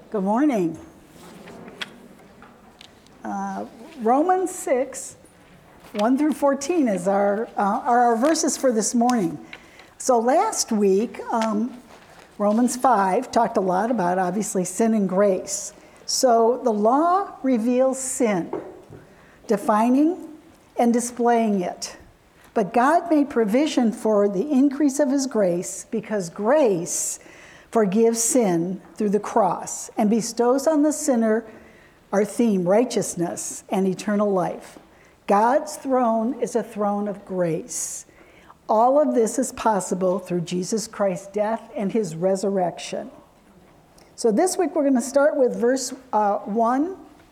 Good morning. Romans 6, 1 through 14 are our verses for this morning. So last week, Romans 5 talked a lot about, obviously, sin and grace. So the law reveals sin, defining and displaying it. But God made provision for the increase of his grace because grace forgives sin through the cross and bestows on the sinner our theme, righteousness and eternal life. God's throne is a throne of grace. All of this is possible through Jesus Christ's death and his resurrection. So this week we're going to start with verse 1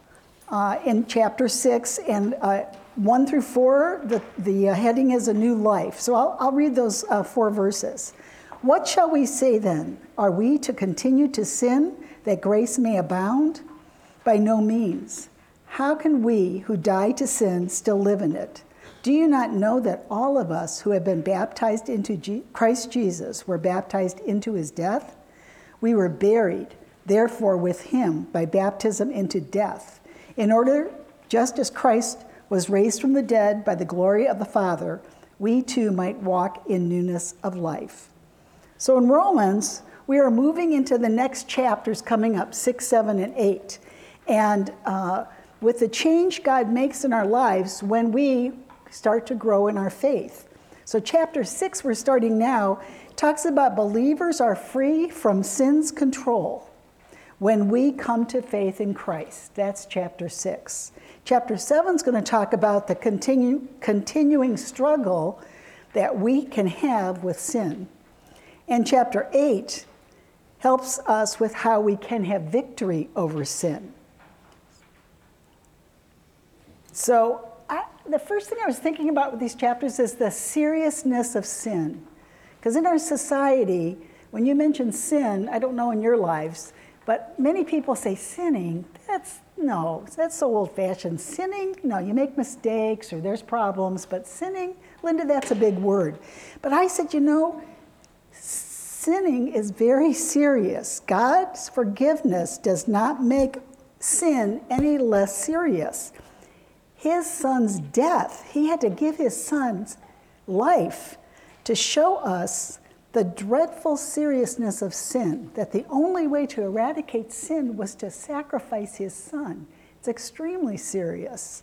in chapter 6, and 1 through 4, the heading is a new life. So I'll read those 4 verses. What shall we say then? Are we to continue to sin that grace may abound? By no means. How can we who died to sin still live in it? Do you not know that all of us who have been baptized into Christ Jesus were baptized into his death? We were buried, therefore, with him by baptism into death, in order, just as Christ was raised from the dead by the glory of the Father, we too might walk in newness of life. So in Romans, we are moving into the next chapters coming up, 6, 7, and 8. And with the change God makes in our lives when we start to grow in our faith. So chapter 6, we're starting now, talks about believers are free from sin's control when we come to faith in Christ. That's chapter 6. Chapter 7 is going to talk about the continuing struggle that we can have with sin. And chapter 8 helps us with how we can have victory over sin. So the first thing I was thinking about with these chapters is the seriousness of sin. Because in our society, when you mention sin, I don't know in your lives, but many people say sinning, that's so old-fashioned. Sinning, no, you make mistakes or there's problems, but sinning, Linda, that's a big word. But I said, sinning is very serious. God's forgiveness does not make sin any less serious. His son's death, he had to give his son's life to show us the dreadful seriousness of sin, that the only way to eradicate sin was to sacrifice his son. It's extremely serious.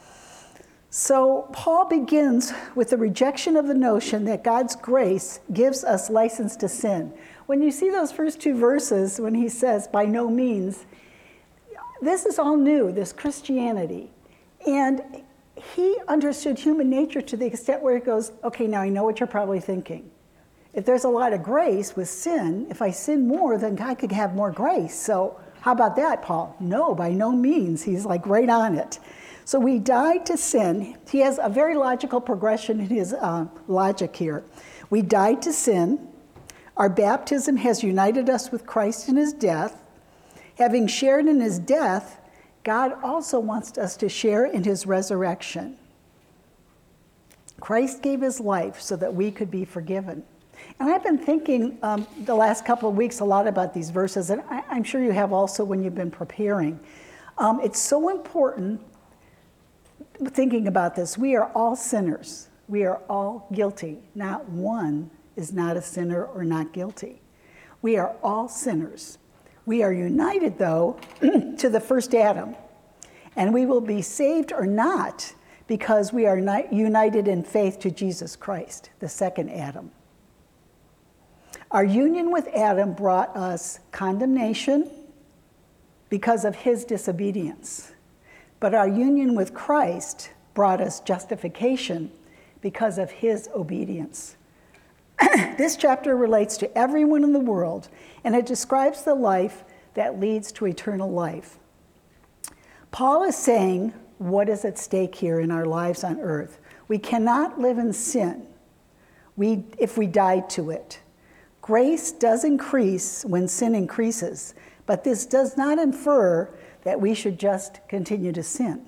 So Paul begins with the rejection of the notion that God's grace gives us license to sin. When you see those first 2 verses, when he says, by no means, this is all new, this Christianity. And he understood human nature to the extent where he goes, okay, now I know what you're probably thinking. If there's a lot of grace with sin, if I sin more, then God could have more grace. So how about that, Paul? No, by no means. He's like right on it. So we died to sin. He has a very logical progression in his logic here. We died to sin. Our baptism has united us with Christ in his death. Having shared in his death, God also wants us to share in his resurrection. Christ gave his life so that we could be forgiven. And I've been thinking the last couple of weeks a lot about these verses, and I'm sure you have also when you've been preparing. It's so important thinking about this. We are all sinners. We are all guilty. Not one is not a sinner or not guilty. We are all sinners. We are united, though, to the first Adam. And we will be saved or not because we are united in faith to Jesus Christ, the second Adam. Our union with Adam brought us condemnation because of his disobedience. But our union with Christ brought us justification because of his obedience. This chapter relates to everyone in the world, and it describes the life that leads to eternal life. Paul is saying what is at stake here in our lives on earth. We cannot live in sin if we died to it. Grace does increase when sin increases, but this does not infer that we should just continue to sin.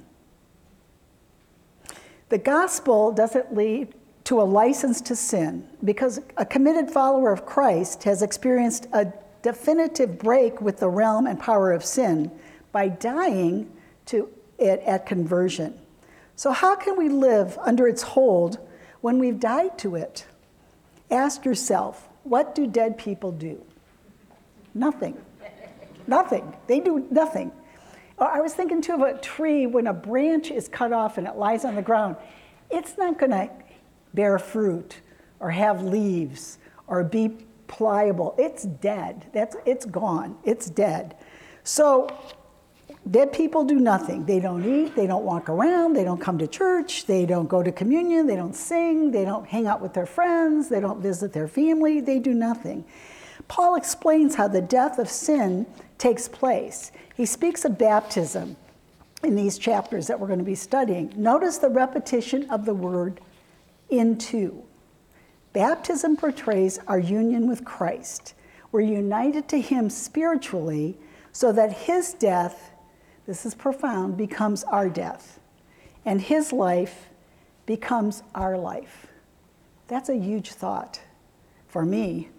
The gospel doesn't lead to a license to sin because a committed follower of Christ has experienced a definitive break with the realm and power of sin by dying to it at conversion. So how can we live under its hold when we've died to it? Ask yourself, what do dead people do? Nothing. Nothing. They do nothing. I was thinking too of a tree when a branch is cut off and it lies on the ground. It's not going to bear fruit or have leaves or be pliable. It's dead. It's gone. It's dead. So dead people do nothing. They don't eat. They don't walk around. They don't come to church. They don't go to communion. They don't sing. They don't hang out with their friends. They don't visit their family. They do nothing. Paul explains how the death of sin takes place. He speaks of baptism in these chapters that we're going to be studying. Notice the repetition of the word into. Baptism portrays our union with Christ. We're united to him spiritually so that his death, this is profound, becomes our death, and his life becomes our life. That's a huge thought for me.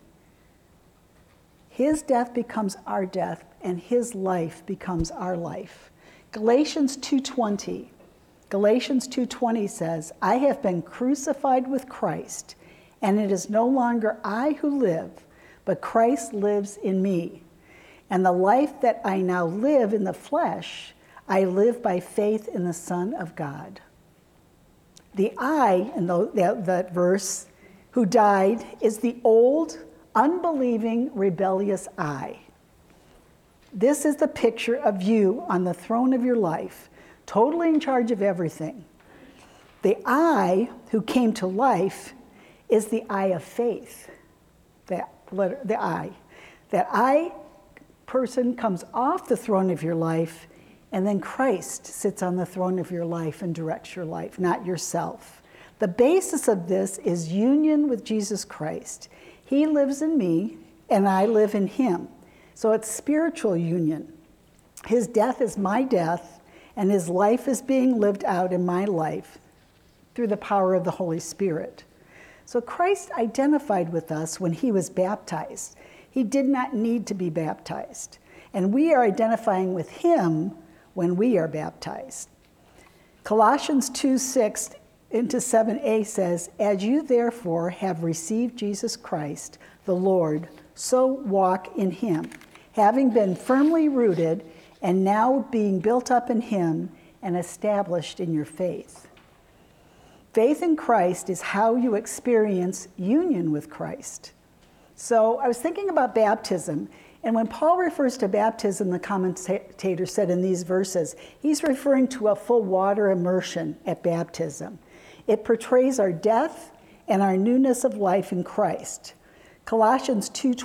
His death becomes our death, and his life becomes our life. Galatians 2:20 says, I have been crucified with Christ, and it is no longer I who live, but Christ lives in me. And the life that I now live in the flesh, I live by faith in the Son of God. The I in that verse, who died, is the old, unbelieving, rebellious I. This is the picture of you on the throne of your life, totally in charge of everything. The I who came to life is the I of faith. The I. That I person comes off the throne of your life, and then Christ sits on the throne of your life and directs your life, not yourself. The basis of this is union with Jesus Christ. He lives in me, and I live in him. So it's spiritual union. His death is my death, and his life is being lived out in my life through the power of the Holy Spirit. So Christ identified with us when he was baptized. He did not need to be baptized. And we are identifying with him when we are baptized. Colossians 2:6 into 7a says, as you therefore have received Jesus Christ, the Lord, so walk in him, having been firmly rooted and now being built up in him and established in your faith. Faith in Christ is how you experience union with Christ. So I was thinking about baptism, and when Paul refers to baptism, the commentator said in these verses, he's referring to a full water immersion at baptism. It portrays our death and our newness of life in Christ. Colossians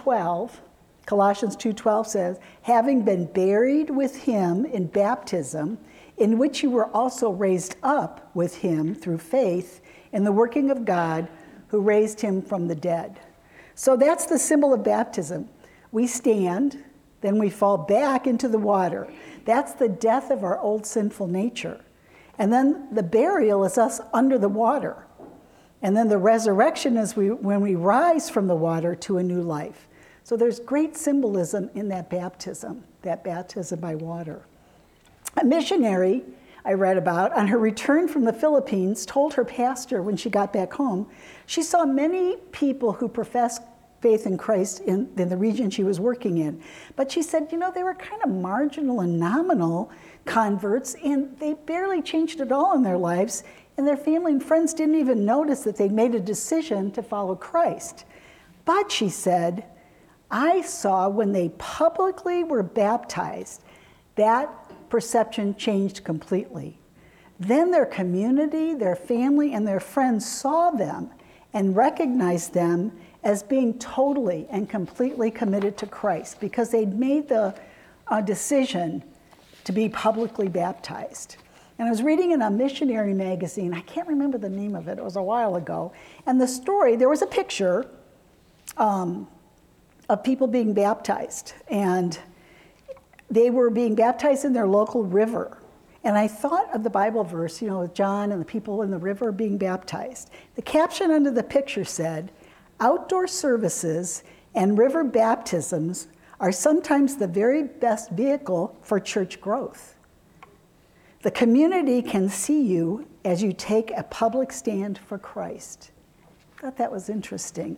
2:12 says, having been buried with him in baptism, in which you were also raised up with him through faith in the working of God who raised him from the dead. So that's the symbol of baptism. We stand, then we fall back into the water. That's the death of our old sinful nature. And then the burial is us under the water. And then the resurrection is when we rise from the water to a new life. So there's great symbolism in that baptism by water. A missionary I read about, on her return from the Philippines, told her pastor when she got back home, she saw many people who professed faith in Christ in the region she was working in. But she said, they were kind of marginal and nominal converts, and they barely changed at all in their lives, and their family and friends didn't even notice that they'd made a decision to follow Christ. But she said, I saw when they publicly were baptized, that perception changed completely. Then their community, their family, and their friends saw them and recognized them as being totally and completely committed to Christ because they'd made the decision to be publicly baptized. And I was reading in a missionary magazine, I can't remember the name of it, it was a while ago, and the story, there was a picture of people being baptized, and they were being baptized in their local river. And I thought of the Bible verse, with John and the people in the river being baptized. The caption under the picture said, outdoor services and river baptisms are sometimes the very best vehicle for church growth. The community can see you as you take a public stand for Christ. I thought that was interesting.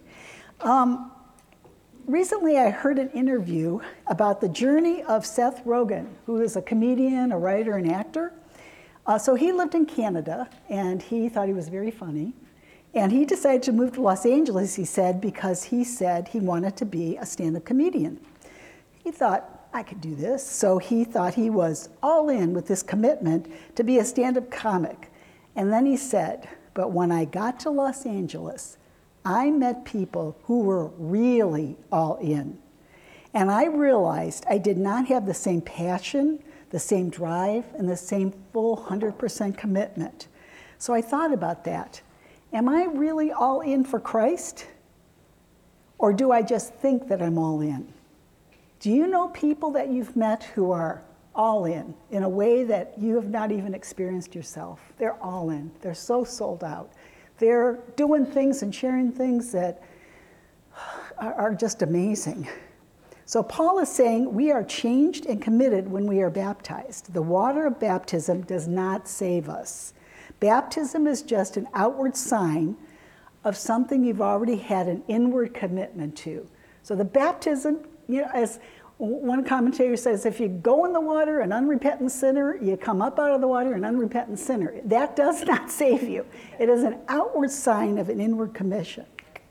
Recently, I heard an interview about the journey of Seth Rogen, who is a comedian, a writer, and actor. So he lived in Canada, and he thought he was very funny. And he decided to move to Los Angeles, he said, because he said he wanted to be a stand-up comedian. He thought, I could do this. So he thought he was all in with this commitment to be a stand-up comic. And then he said, but when I got to Los Angeles, I met people who were really all in. And I realized I did not have the same passion, the same drive, and the same full 100% commitment. So I thought about that. Am I really all in for Christ? Or do I just think that I'm all in? Do you know people that you've met who are all in a way that you have not even experienced yourself? They're all in. They're so sold out. They're doing things and sharing things that are just amazing. So Paul is saying we are changed and committed when we are baptized. The water of baptism does not save us. Baptism is just an outward sign of something you've already had an inward commitment to. So the baptism, as one commentator says, if you go in the water an unrepentant sinner, you come up out of the water an unrepentant sinner. That does not save you. It is an outward sign of an inward commitment.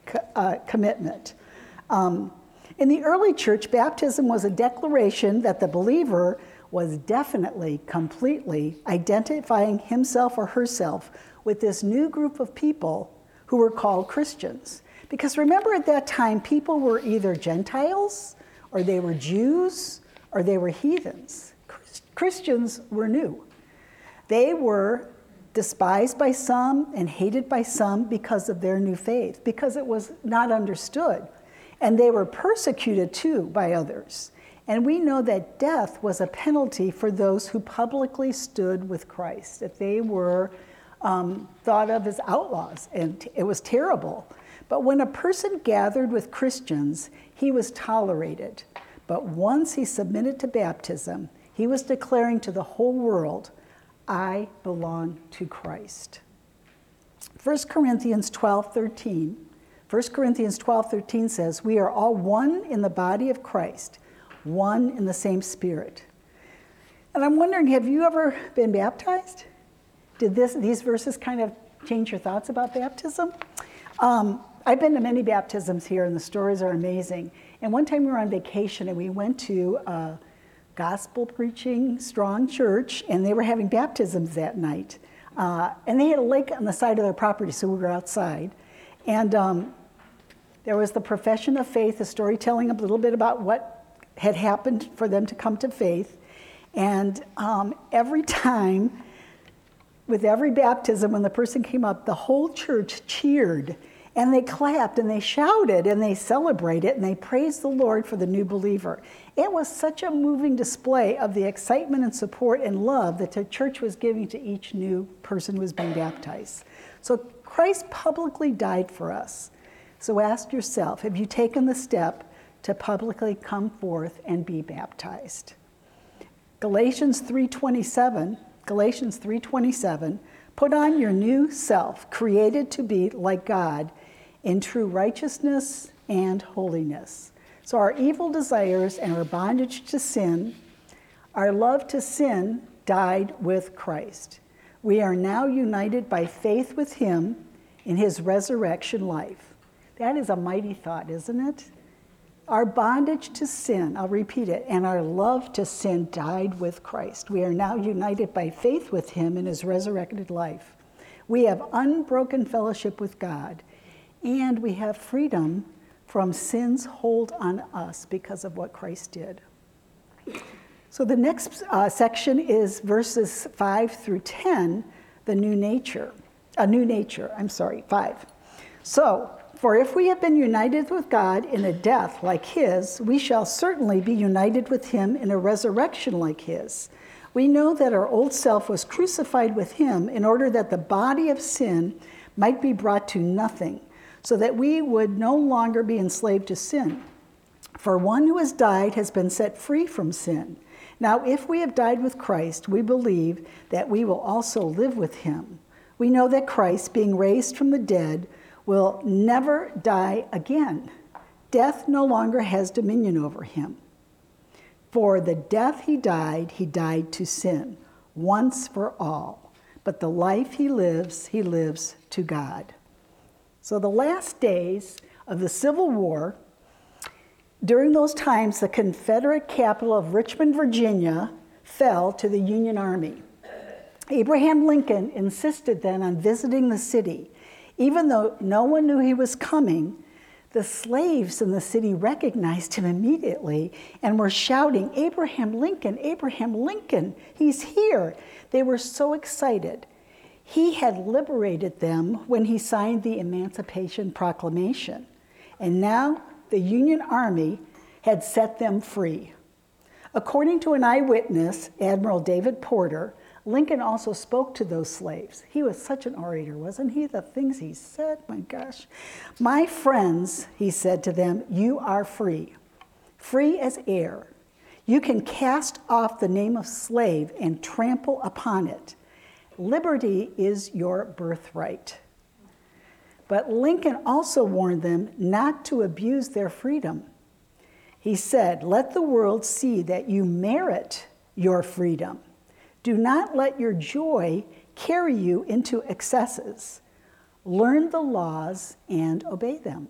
In the early church, baptism was a declaration that the believer was definitely, completely identifying himself or herself with this new group of people who were called Christians. Because remember, at that time, people were either Gentiles, or they were Jews, or they were heathens. Christians were new. They were despised by some and hated by some because of their new faith, because it was not understood. And they were persecuted too by others. And we know that death was a penalty for those who publicly stood with Christ, that they were thought of as outlaws, and it was terrible. But when a person gathered with Christians, he was tolerated. But once he submitted to baptism, he was declaring to the whole world, I belong to Christ. 1 Corinthians 12:13 says, we are all one in the body of Christ, one in the same Spirit. And I'm wondering, have you ever been baptized? Did these verses kind of change your thoughts about baptism? I've been to many baptisms here, and the stories are amazing. And one time we were on vacation, and we went to a gospel-preaching, strong church, and they were having baptisms that night. And they had a lake on the side of their property, so we were outside. And there was the profession of faith, the storytelling a little bit about what had happened for them to come to faith. And every time, with every baptism, when the person came up, the whole church cheered, and they clapped, and they shouted, and they celebrated, and they praised the Lord for the new believer. It was such a moving display of the excitement and support and love that the church was giving to each new person who was being baptized. So Christ publicly died for us. So ask yourself, have you taken the step to publicly come forth and be baptized? Galatians 3:27, put on your new self, created to be like God in true righteousness and holiness. So our evil desires and our bondage to sin, our love to sin died with Christ. We are now united by faith with him in his resurrection life. That is a mighty thought, isn't it? Our bondage to sin, I'll repeat it, and our love to sin died with Christ. We are now united by faith with him in his resurrected life. We have unbroken fellowship with God, and we have freedom from sin's hold on us because of what Christ did. So the next section is verses 5 through 10, a new nature, 5. So, for if we have been united with God in a death like his, we shall certainly be united with him in a resurrection like his. We know that our old self was crucified with him in order that the body of sin might be brought to nothing, so that we would no longer be enslaved to sin. For one who has died has been set free from sin. Now, if we have died with Christ, we believe that we will also live with him. We know that Christ, being raised from the dead, will never die again. Death no longer has dominion over him. For the death he died to sin, once for all. But the life he lives to God. So the last days of the Civil War, during those times, the Confederate capital of Richmond, Virginia, fell to the Union Army. Abraham Lincoln insisted then on visiting the city. Even though no one knew he was coming, the slaves in the city recognized him immediately and were shouting, Abraham Lincoln, he's here. They were so excited. He had liberated them when he signed the Emancipation Proclamation. And now the Union Army had set them free. According to an eyewitness, Admiral David Porter, Lincoln also spoke to those slaves. He was such an orator, wasn't he? The things he said, my gosh. My friends, he said to them, you are free, free as air. You can cast off the name of slave and trample upon it. Liberty is your birthright. But Lincoln also warned them not to abuse their freedom. He said, let the world see that you merit your freedom. Do not let your joy carry you into excesses. Learn the laws and obey them.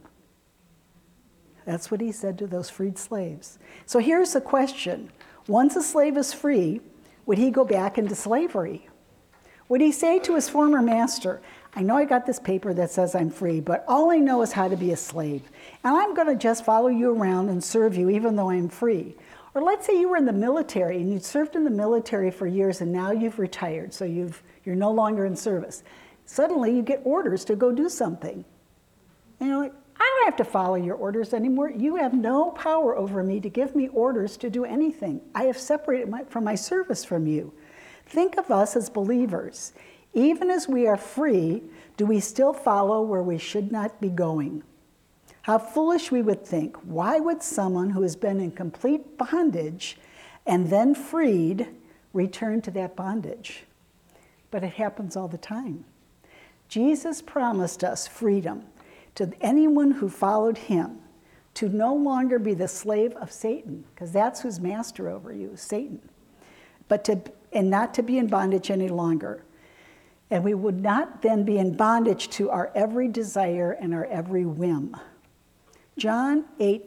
That's what he said to those freed slaves. So here's the question. Once a slave is free, would he go back into slavery? Would he say to his former master, I know I got this paper that says I'm free, but all I know is how to be a slave. And I'm going to just follow you around and serve you even though I'm free. Or let's say you were in the military and you'd served in the military for years and now you've retired, so you're no longer in service. Suddenly you get orders to go do something. And you're like, I don't have to follow your orders anymore. You have no power over me to give me orders to do anything. I have separated from my service from you. Think of us as believers. Even as we are free, do we still follow where we should not be going? How foolish we would think. Why would someone who has been in complete bondage and then freed return to that bondage? But it happens all the time. Jesus promised us freedom to anyone who followed him, to no longer be the slave of Satan, because that's who's master over you, Satan, and not to be in bondage any longer. And we would not then be in bondage to our every desire and our every whim. John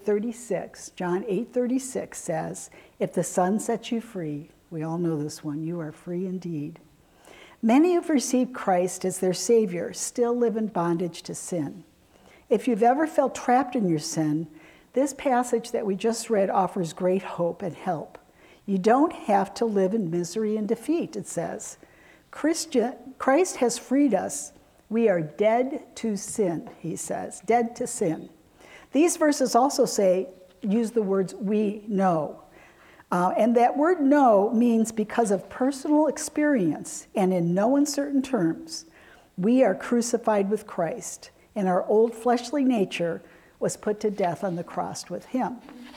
8:36 says, if the Son sets you free, we all know this one, you are free indeed. Many who've received Christ as their Savior still live in bondage to sin. If you've ever felt trapped in your sin, this passage that we just read offers great hope and help. You don't have to live in misery and defeat, it says. Christ has freed us. We are dead to sin, he says, dead to sin. These verses also use the words we know. And that word know means because of personal experience and in no uncertain terms, we are crucified with Christ and our old fleshly nature was put to death on the cross with him.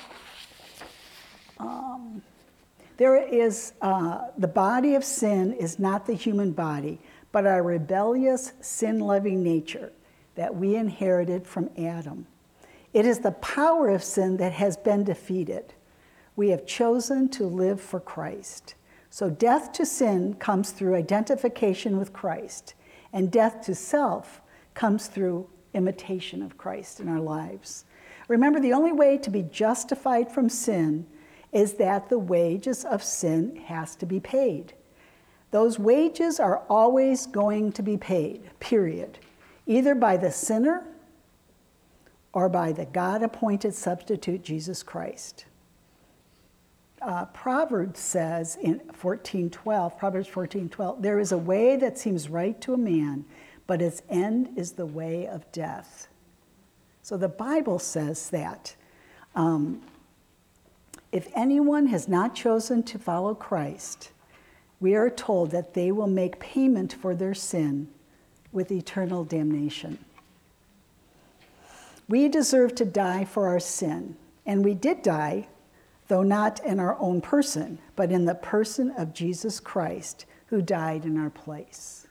The body of sin is not the human body, but our rebellious, sin-loving nature that we inherited from Adam. It is the power of sin that has been defeated. We have chosen to live for Christ. So death to sin comes through identification with Christ, and death to self comes through imitation of Christ in our lives. Remember, the only way to be justified from sin is that the wages of sin has to be paid. Those wages are always going to be paid, period, either by the sinner or by the God-appointed substitute, Jesus Christ. Proverbs says in Proverbs 14:12, there is a way that seems right to a man, but its end is the way of death. So the Bible says that if anyone has not chosen to follow Christ, we are told that they will make payment for their sin with eternal damnation. We deserve to die for our sin, And we did die, though not in our own person, but in the person of Jesus Christ, who died in our place.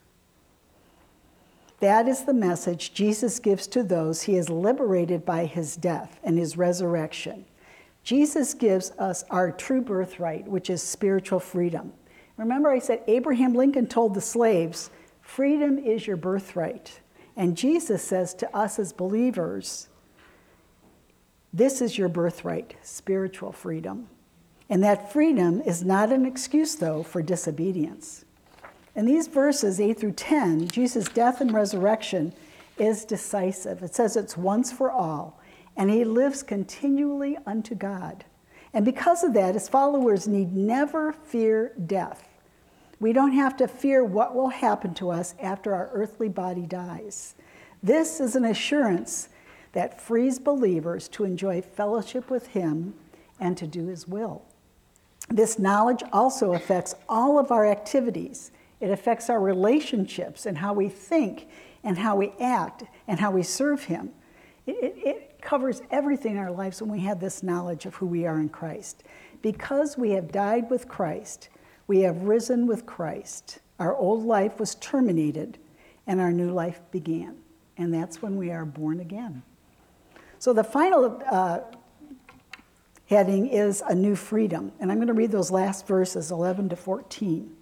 That is the message Jesus gives to those he has liberated by his death and his resurrection. Jesus gives us our true birthright, which is spiritual freedom. Remember I said Abraham Lincoln told the slaves, freedom is your birthright. And Jesus says to us as believers, this is your birthright, spiritual freedom. And that freedom is not an excuse, though, for disobedience. In these verses, 8 through 10, Jesus' death and resurrection is decisive. It says it's once for all, and he lives continually unto God. And because of that, his followers need never fear death. We don't have to fear what will happen to us after our earthly body dies. This is an assurance that frees believers to enjoy fellowship with him and to do his will. This knowledge also affects all of our activities. It affects our relationships and how we think and how we act and how we serve him. It covers everything in our lives when we have this knowledge of who we are in Christ. Because we have died with Christ, we have risen with Christ. Our old life was terminated and our new life began. And that's when we are born again. So the final heading is a new freedom. And I'm going to read those last verses, 11 to 14.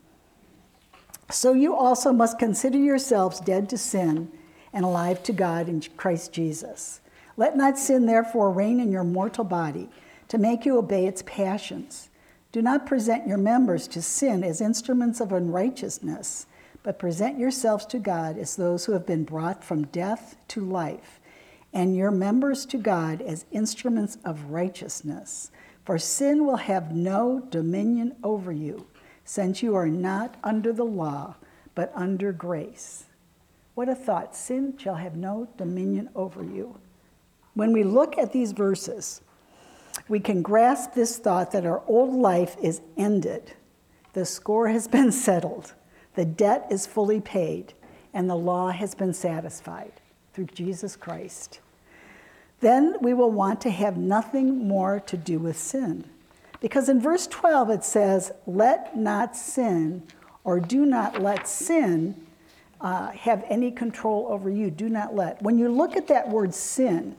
So you also must consider yourselves dead to sin and alive to God in Christ Jesus. Let not sin therefore reign in your mortal body to make you obey its passions. Do not present your members to sin as instruments of unrighteousness, but present yourselves to God as those who have been brought from death to life, and your members to God as instruments of righteousness. For sin will have no dominion over you, since you are not under the law, but under grace. What a thought. Sin shall have no dominion over you. When we look at these verses, we can grasp this thought that our old life is ended. The score has been settled. The debt is fully paid, and the law has been satisfied through Jesus Christ. Then we will want to have nothing more to do with sin. Because in verse 12 it says, let not sin, or do not let sin have any control over you. Do not let. When you look at that word sin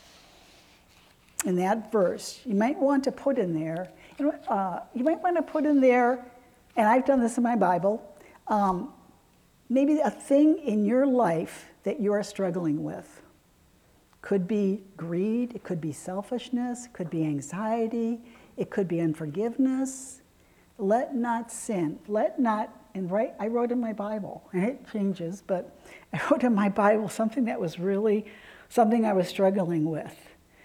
in that verse, you might want to put in there, and I've done this in my Bible, maybe a thing in your life that you are struggling with. Could be greed, it could be selfishness, it could be anxiety, it could be unforgiveness. Let not sin. Let not, and I wrote in my Bible, and it changes, but I wrote in my Bible something that was really something I was struggling with.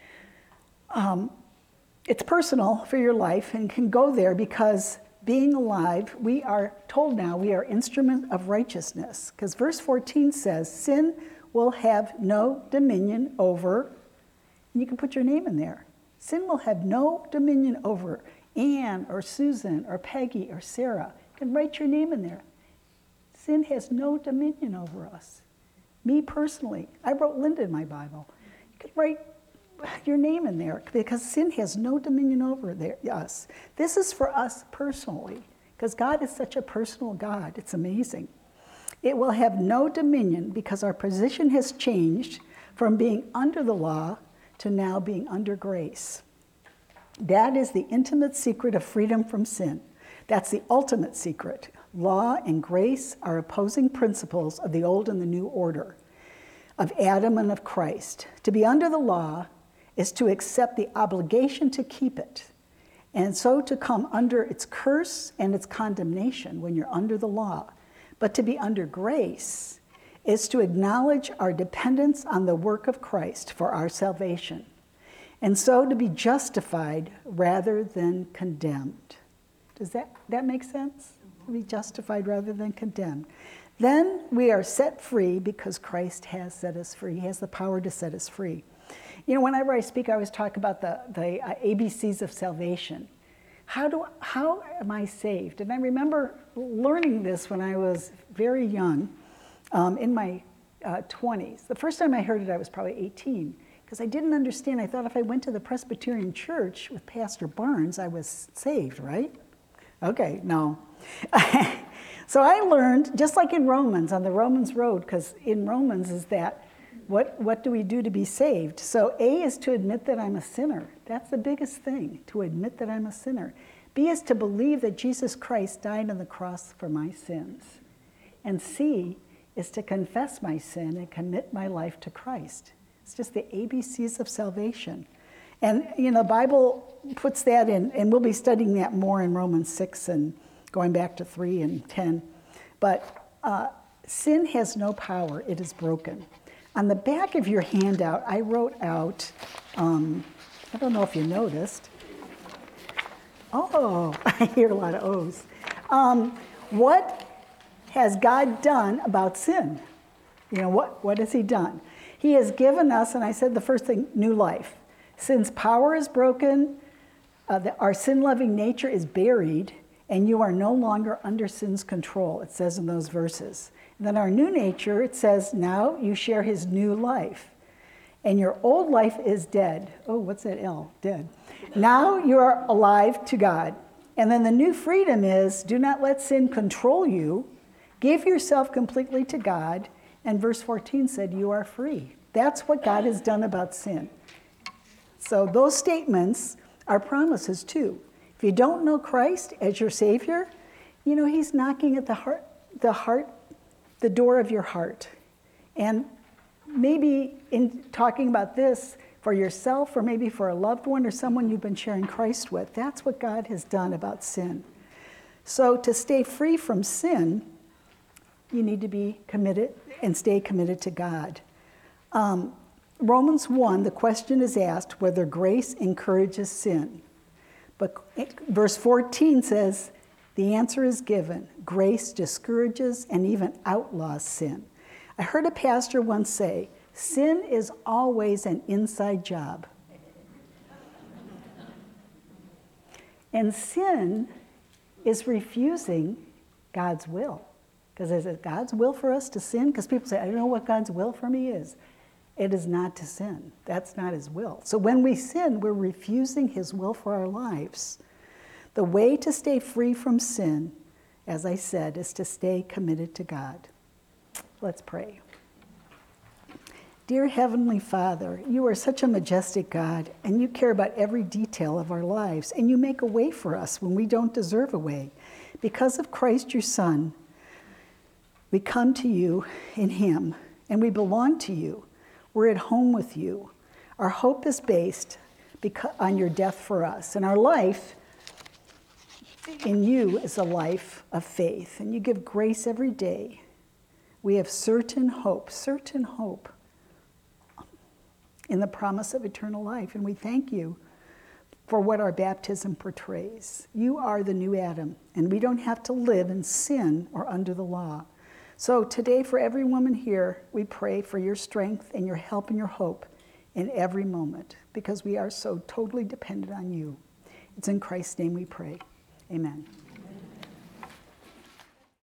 It's personal for your life and can go there because being alive, we are told now we are instruments of righteousness. Because verse 14 says, sin will have no dominion over, and you can put your name in there. Sin will have no dominion over Anne or Susan or Peggy or Sarah. You can write your name in there. Sin has no dominion over us. Me personally, I wrote Linda in my Bible. You could write your name in there because sin has no dominion over us. This is for us personally because God is such a personal God. It's amazing. It will have no dominion because our position has changed from being under the law to now being under grace. That is the intimate secret of freedom from sin. That's the ultimate secret. Law and grace are opposing principles of the old and the new order, of Adam and of Christ. To be under the law is to accept the obligation to keep it, and so to come under its curse and its condemnation when you're under the law. But to be under grace is to acknowledge our dependence on the work of Christ for our salvation, and so to be justified rather than condemned. Does that make sense? To be justified rather than condemned. Then we are set free because Christ has set us free. He has the power to set us free. You know, whenever I speak, I always talk about the ABCs of salvation. How am I saved? And I remember learning this when I was very young, in my 20s. The first time I heard it, I was probably 18, because I didn't understand. I thought if I went to the Presbyterian church with Pastor Barnes, I was saved, right? Okay, no. So I learned, just like in Romans, on the Romans road, because in Romans is that, what do we do to be saved? So A is to admit that I'm a sinner. That's the biggest thing, to admit that I'm a sinner. B is to believe that Jesus Christ died on the cross for my sins. And C is to confess my sin and commit my life to Christ. It's just the ABCs of salvation. And, the Bible puts that in, and we'll be studying that more in Romans 6 and going back to 3 and 10. But sin has no power. It is broken. On the back of your handout, I wrote out, I don't know if you noticed. Oh, I hear a lot of O's. What has God done about sin? What has he done? He has given us, and I said the first thing, new life. Since power is broken, our sin-loving nature is buried, and you are no longer under sin's control, it says in those verses. And then our new nature, it says, now you share his new life. And your old life is dead. Oh, what's that L? Dead. Now you are alive to God. And then the new freedom is, do not let sin control you. Give yourself completely to God. And verse 14 said, you are free. That's what God has done about sin. So those statements are promises too. If you don't know Christ as your Savior, he's knocking at the door of your heart. And maybe in talking about this for yourself or maybe for a loved one or someone you've been sharing Christ with, that's what God has done about sin. So to stay free from sin, you need to be committed and stay committed to God. Romans 1, the question is asked whether grace encourages sin. But verse 14 says, the answer is given. Grace discourages and even outlaws sin. I heard a pastor once say, sin is always an inside job. And sin is refusing God's will. Because is it God's will for us to sin? Because people say, I don't know what God's will for me is. It is not to sin. That's not his will. So when we sin, we're refusing his will for our lives. The way to stay free from sin, as I said, is to stay committed to God. Let's pray. Dear Heavenly Father, you are such a majestic God, and you care about every detail of our lives, and you make a way for us when we don't deserve a way. Because of Christ, your Son, we come to you in him, and we belong to you. We're at home with you. Our hope is based on your death for us, and our life in you is a life of faith, and you give grace every day. We have certain hope in the promise of eternal life, and we thank you for what our baptism portrays. You are the new Adam, and we don't have to live in sin or under the law. So today, for every woman here, we pray for your strength and your help and your hope in every moment, because we are so totally dependent on you. It's in Christ's name we pray. Amen.